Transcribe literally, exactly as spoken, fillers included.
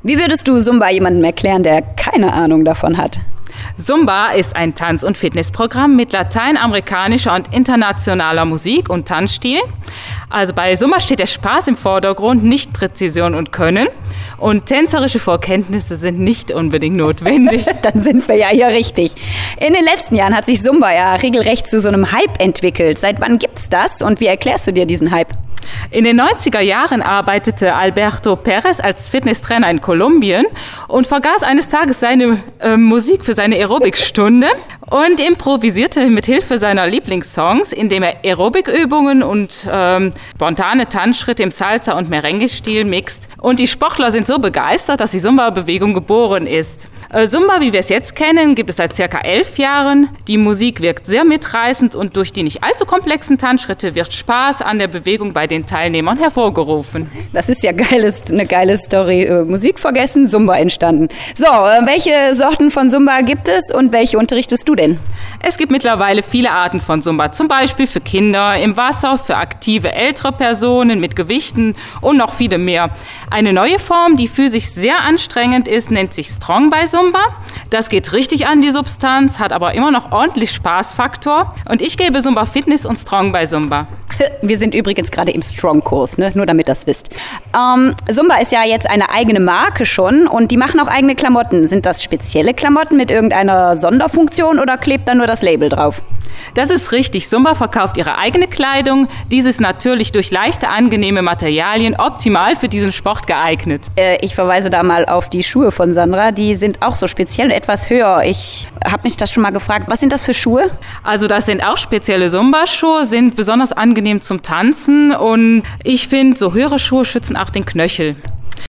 Wie würdest du Zumba jemandem erklären, der keine Ahnung davon hat? Zumba ist ein Tanz- und Fitnessprogramm mit lateinamerikanischer und internationaler Musik und Tanzstil. Also bei Zumba steht der Spaß im Vordergrund, nicht Präzision und Können. Und tänzerische Vorkenntnisse sind nicht unbedingt notwendig. Dann sind wir ja hier richtig. In den letzten Jahren hat sich Zumba ja regelrecht zu so einem Hype entwickelt. Seit wann gibt's das und wie erklärst du dir diesen Hype? In den neunziger Jahren arbeitete Alberto Perez als Fitnesstrainer in Kolumbien und vergaß eines Tages seine äh, Musik für seine Aerobikstunde und improvisierte mit Hilfe seiner Lieblingssongs, indem er Aerobikübungen und ähm, spontane Tanzschritte im Salsa- und Merengue-Stil mixt. Und die Sportler sind so begeistert, dass die Zumba-Bewegung geboren ist. Äh, Zumba, wie wir es jetzt kennen, gibt es seit circa elf Jahren. Die Musik wirkt sehr mitreißend und durch die nicht allzu komplexen Tanzschritte wird Spaß an der Bewegung bei den Teilnehmern hervorgerufen. Das ist ja geiles, eine geile Story. Äh, Musik vergessen, Zumba entstanden. So, äh, welche Sorten von Zumba gibt es und welche unterrichtest du denn? Es gibt mittlerweile viele Arten von Zumba, zum Beispiel für Kinder im Wasser, für aktive ältere Personen mit Gewichten und noch viele mehr. Eine neue Form, die physisch sehr anstrengend ist, nennt sich Strong by Zumba. Das geht richtig an die Substanz, hat aber immer noch ordentlich Spaßfaktor. Und ich gebe Zumba Fitness und Strong by Zumba. Wir sind übrigens gerade im Strong-Kurs, ne? Nur damit ihr das wisst. Ähm, Zumba ist ja jetzt eine eigene Marke schon und die machen auch eigene Klamotten. Sind das spezielle Klamotten mit irgendeiner Sonderfunktion oder klebt da nur das Label drauf? Das ist richtig. Zumba verkauft ihre eigene Kleidung. Dies ist natürlich durch leichte, angenehme Materialien optimal für diesen Sport geeignet. Äh, ich verweise da mal auf die Schuhe von Sandra. Die sind auch so speziell etwas höher. Ich habe mich das schon mal gefragt. Was sind das für Schuhe? Also das sind auch spezielle Zumba-Schuhe, sind besonders angenehm zum Tanzen. Und ich finde, so höhere Schuhe schützen auch den Knöchel.